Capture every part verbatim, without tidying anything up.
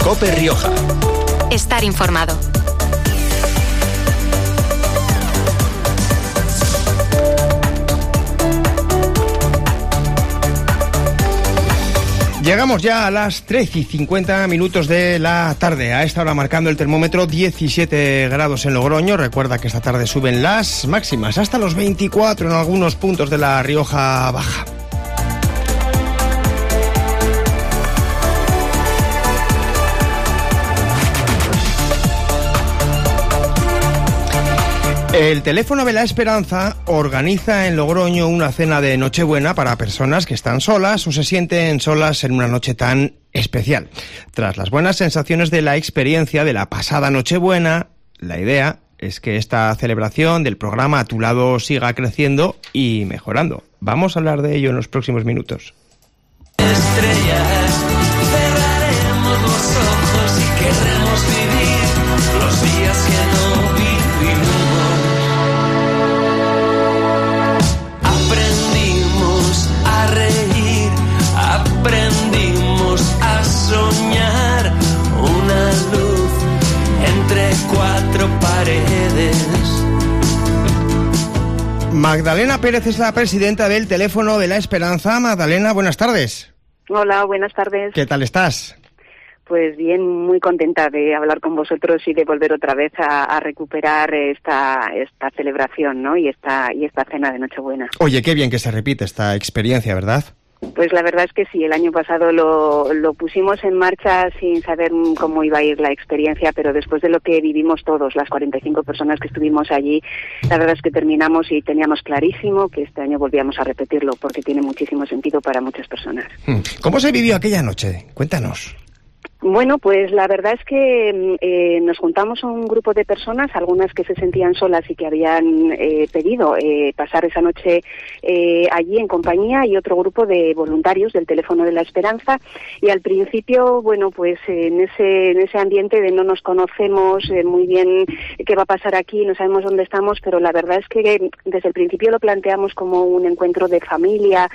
COPE Rioja. Estar informado. Llegamos ya a las tres y cincuenta minutos de la tarde. A esta hora marcando el termómetro diecisiete grados en Logroño. Recuerda que esta tarde suben las máximas hasta los veinticuatro en algunos puntos de la Rioja Baja. El Teléfono de la Esperanza organiza en Logroño una cena de Nochebuena para personas que están solas o se sienten solas en una noche tan especial. Tras las buenas sensaciones de la experiencia de la pasada Nochebuena, la idea es que esta celebración del programa A Tu Lado siga creciendo y mejorando. Vamos a hablar de ello en los próximos minutos. Estrellas, cerraremos los ojos y querremos vivir los días que no vivimos. Aprendimos a reír, aprendimos a soñar una luz entre cuatro paredes. Magdalena Pérez es la presidenta del Teléfono de la Esperanza. Magdalena, buenas tardes. Hola, buenas tardes. ¿Qué tal estás? Pues bien, muy contenta de hablar con vosotros y de volver otra vez a, a recuperar esta esta celebración, ¿no? Y esta y esta cena de Nochebuena. Oye, qué bien que se repite esta experiencia, ¿verdad? Pues la verdad es que sí, el año pasado lo, lo pusimos en marcha sin saber cómo iba a ir la experiencia, pero después de lo que vivimos todos, las cuarenta y cinco personas que estuvimos allí, la verdad es que terminamos y teníamos clarísimo que este año volvíamos a repetirlo, porque tiene muchísimo sentido para muchas personas. ¿Cómo se vivió aquella noche? Cuéntanos. Bueno, pues la verdad es que eh, nos juntamos a un grupo de personas, algunas que se sentían solas y que habían eh, pedido eh, pasar esa noche eh, allí en compañía, y otro grupo de voluntarios del Teléfono de la Esperanza. Y al principio, bueno, pues eh, en ese en ese ambiente de no nos conocemos eh, muy bien qué va a pasar aquí, no sabemos dónde estamos, pero la verdad es que desde el principio lo planteamos como un encuentro de familia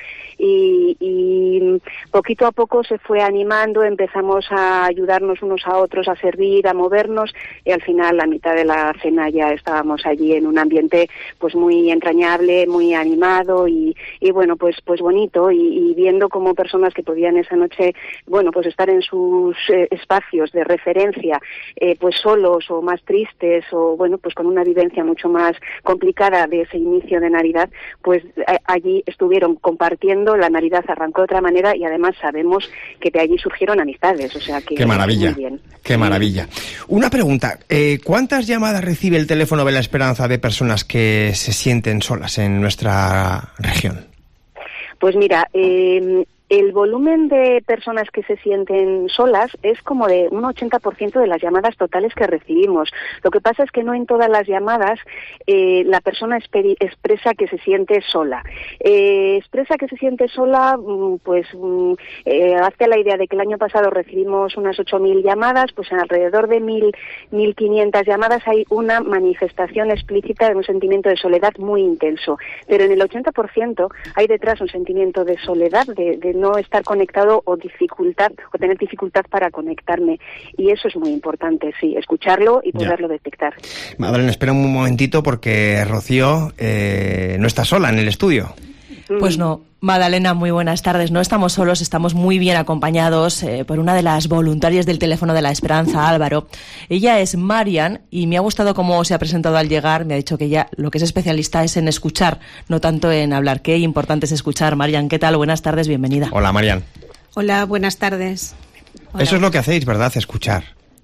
y, y poquito a poco se fue animando, empezamos a ayudarnos unos a otros, a servir, a movernos, y al final, a mitad de la cena, ya estábamos allí en un ambiente pues muy entrañable, muy animado y, y bueno, pues pues bonito, y, y viendo cómo personas que podían esa noche, bueno, pues estar en sus eh, espacios de referencia, eh, pues solos o más tristes, o bueno, pues con una vivencia mucho más complicada de ese inicio de Navidad, pues a, allí estuvieron compartiendo. La Navidad arrancó de otra manera y además sabemos que de allí surgieron amistades, o sea que qué maravilla, muy bien. Qué maravilla. Una pregunta, eh, ¿cuántas llamadas recibe el Teléfono de la Esperanza de personas que se sienten solas en nuestra región? Pues mira, eh, el volumen de personas que se sienten solas es como de un ochenta por ciento de las llamadas totales que recibimos. Lo que pasa es que no en todas las llamadas eh, la persona esperi- expresa que se siente sola. Eh, expresa que se siente sola, pues eh, hace la idea de que el año pasado recibimos unas ocho mil llamadas, pues en alrededor de mil quinientas llamadas hay una manifestación explícita de un sentimiento de soledad muy intenso. Pero en el ochenta por ciento hay detrás un sentimiento de soledad, de, de no estar conectado o dificultad o tener dificultad para conectarme, y eso es muy importante, sí, escucharlo y poderlo ya detectar. Madalena, espera un momentito porque Rocío eh, no está sola en el estudio. Pues no, Madalena, muy buenas tardes. No estamos solos, estamos muy bien acompañados eh, por una de las voluntarias del Teléfono de la Esperanza, Álvaro. Ella es Marian y me ha gustado cómo se ha presentado al llegar. Me ha dicho que ella lo que es especialista es en escuchar, no tanto en hablar. Qué importante es escuchar. Marian, ¿qué tal? Buenas tardes, bienvenida. Hola, Marian. Hola, buenas tardes. Hola. Eso es lo que hacéis, ¿verdad? Escuchar.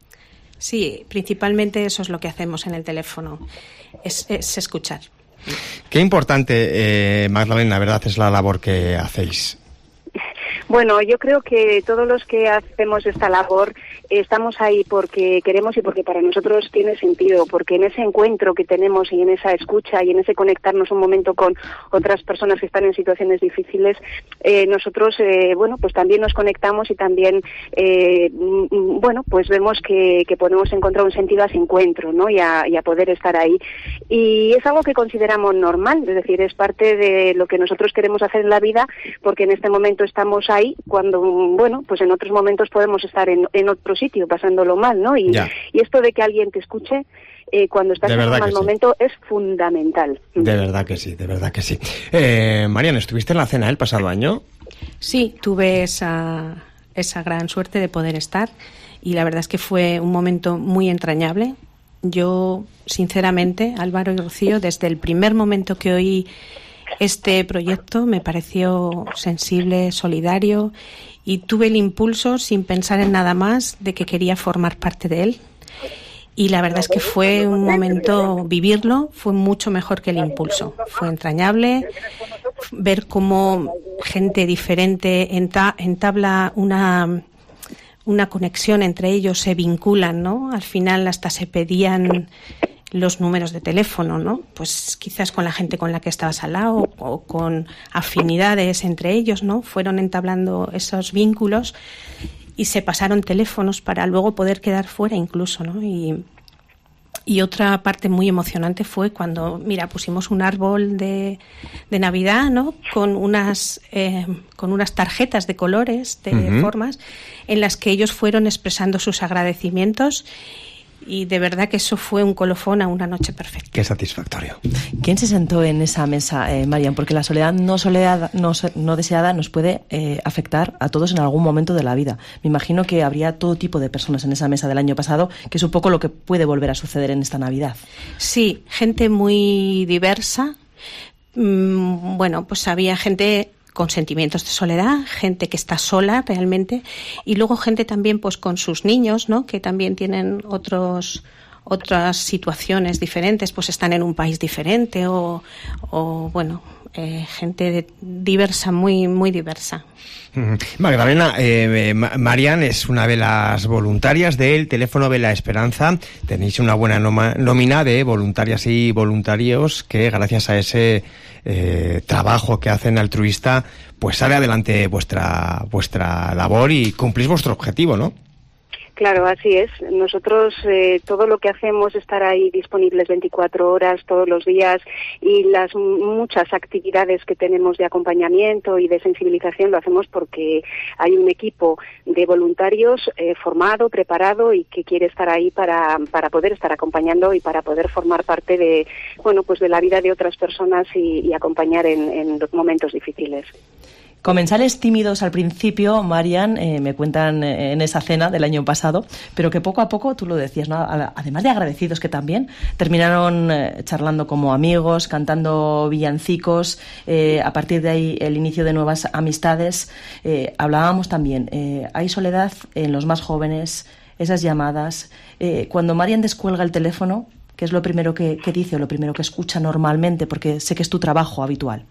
Sí, principalmente eso es lo que hacemos en el teléfono, es, es escuchar. Qué importante, eh, Magdalena, ¿verdad? Es la labor que hacéis. Bueno, yo creo que todos los que hacemos esta labor estamos ahí porque queremos y porque para nosotros tiene sentido, porque en ese encuentro que tenemos y en esa escucha y en ese conectarnos un momento con otras personas que están en situaciones difíciles, eh, nosotros, eh, bueno, pues también nos conectamos y también, eh, bueno, pues vemos que, que podemos encontrar un sentido a ese encuentro, ¿no? Y a, y a poder estar ahí. Y es algo que consideramos normal, es decir, es parte de lo que nosotros queremos hacer en la vida, porque en este momento estamos ahí ahí cuando, bueno, pues en otros momentos podemos estar en, en otro sitio pasándolo mal, ¿no? Y, y esto de que alguien te escuche eh, cuando estás en un mal momento sí. es fundamental. De verdad que sí, de verdad que sí. Eh, Marian, ¿estuviste en la cena el pasado año? Sí, tuve esa, esa gran suerte de poder estar y la verdad es que fue un momento muy entrañable. Yo, sinceramente, Álvaro y Rocío, desde el primer momento que oí este proyecto me pareció sensible, solidario y tuve el impulso, sin pensar en nada más, de que quería formar parte de él. Y la verdad es que fue un momento, vivirlo fue mucho mejor que el impulso. Fue entrañable ver cómo gente diferente enta- entabla una, una conexión entre ellos, se vinculan, ¿no? Al final hasta se pedían los números de teléfono, ¿no? Pues quizás con la gente con la que estabas al lado o con afinidades entre ellos, ¿no? Fueron entablando esos vínculos y se pasaron teléfonos para luego poder quedar fuera incluso, ¿no? Y, y otra parte muy emocionante fue cuando, mira, pusimos un árbol de, de Navidad, ¿no? Con unas, eh, con unas tarjetas de colores, de uh-huh. formas, en las que ellos fueron expresando sus agradecimientos. Y de verdad que eso fue un colofón a una noche perfecta. Qué satisfactorio. ¿Quién se sentó en esa mesa, eh, Marian? Porque la soledad no, soledad, no, no deseada nos puede eh, afectar a todos en algún momento de la vida. Me imagino que habría todo tipo de personas en esa mesa del año pasado, que es un poco lo que puede volver a suceder en esta Navidad. Sí, gente muy diversa. Mm, bueno, pues había gente con sentimientos de soledad, gente que está sola realmente, y luego gente también pues con sus niños, ¿no? Que también tienen otros otras situaciones diferentes, pues están en un país diferente o, o bueno, eh, gente de, diversa, muy muy diversa. Magdalena, eh, Marian es una de las voluntarias del Teléfono de la Esperanza. Tenéis una buena noma, nómina de voluntarias y voluntarios que gracias a ese eh, trabajo que hacen altruista, pues sale adelante vuestra vuestra labor y cumplís vuestro objetivo, ¿no? Claro, así es. Nosotros eh, todo lo que hacemos, estar ahí disponibles veinticuatro horas todos los días y las muchas actividades que tenemos de acompañamiento y de sensibilización lo hacemos porque hay un equipo de voluntarios eh, formado, preparado y que quiere estar ahí para para poder estar acompañando y para poder formar parte de bueno pues de la vida de otras personas y, y acompañar en, en los momentos difíciles. Comensales tímidos al principio, Marian, eh, me cuentan eh, en esa cena del año pasado, pero que poco a poco, tú lo decías, ¿no? Además de agradecidos que también, terminaron eh, charlando como amigos, cantando villancicos, eh, a partir de ahí el inicio de nuevas amistades. Eh, hablábamos también, eh, hay soledad en los más jóvenes, esas llamadas. Eh, cuando Marian descuelga el teléfono, ¿qué es lo primero que, que dice o lo primero que escucha normalmente? Porque sé que es tu trabajo habitual.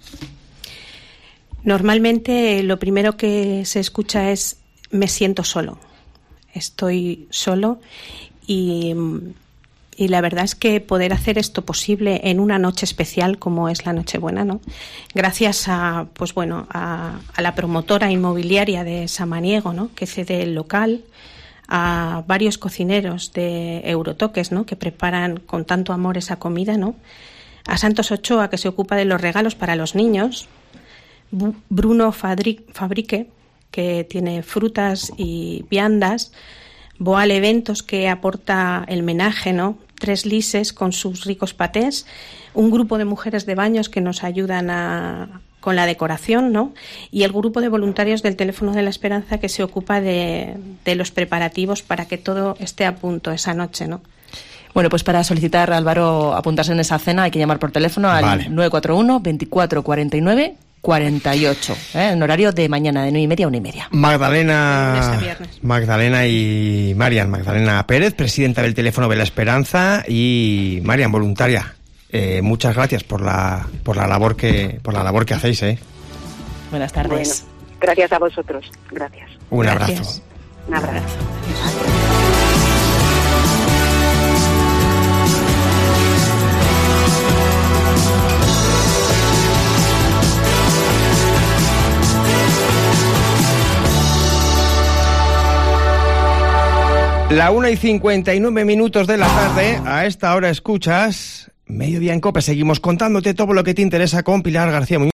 Normalmente lo primero que se escucha es me siento solo, estoy solo y, y la verdad es que poder hacer esto posible en una noche especial como es la Nochebuena, ¿no? Gracias a pues bueno a, a la promotora inmobiliaria de Samaniego, ¿no? Que cede el local, a varios cocineros de Eurotoques, ¿no? Que preparan con tanto amor esa comida, ¿no? A Santos Ochoa, que se ocupa de los regalos para los niños, Bruno Fabrique, que tiene frutas y viandas, Boal Eventos, que aporta el menaje, ¿no? Tres Lises con sus ricos patés, un grupo de mujeres de baños que nos ayudan a, con la decoración, ¿no? Y el grupo de voluntarios del Teléfono de la Esperanza que se ocupa de, de los preparativos para que todo esté a punto esa noche, ¿no? Bueno, pues para solicitar a Álvaro apuntarse en esa cena hay que llamar por teléfono al vale. nueve cuatro uno, veinticuatro cuarenta y nueve cuarenta y ocho, ¿eh? En horario de mañana, de nueve y media a una y media. Magdalena, Magdalena y Marian, Magdalena Pérez, presidenta del Teléfono de la Esperanza, y Marian, voluntaria. Eh, muchas gracias por la por la labor que por la labor que hacéis, ¿eh? Buenas tardes. Bueno, gracias a vosotros. Gracias. Un gracias. abrazo. Un abrazo. La una y cincuenta y nueve minutos de la tarde, a esta hora escuchas Mediodía en COPE. Seguimos contándote todo lo que te interesa con Pilar García Muñoz.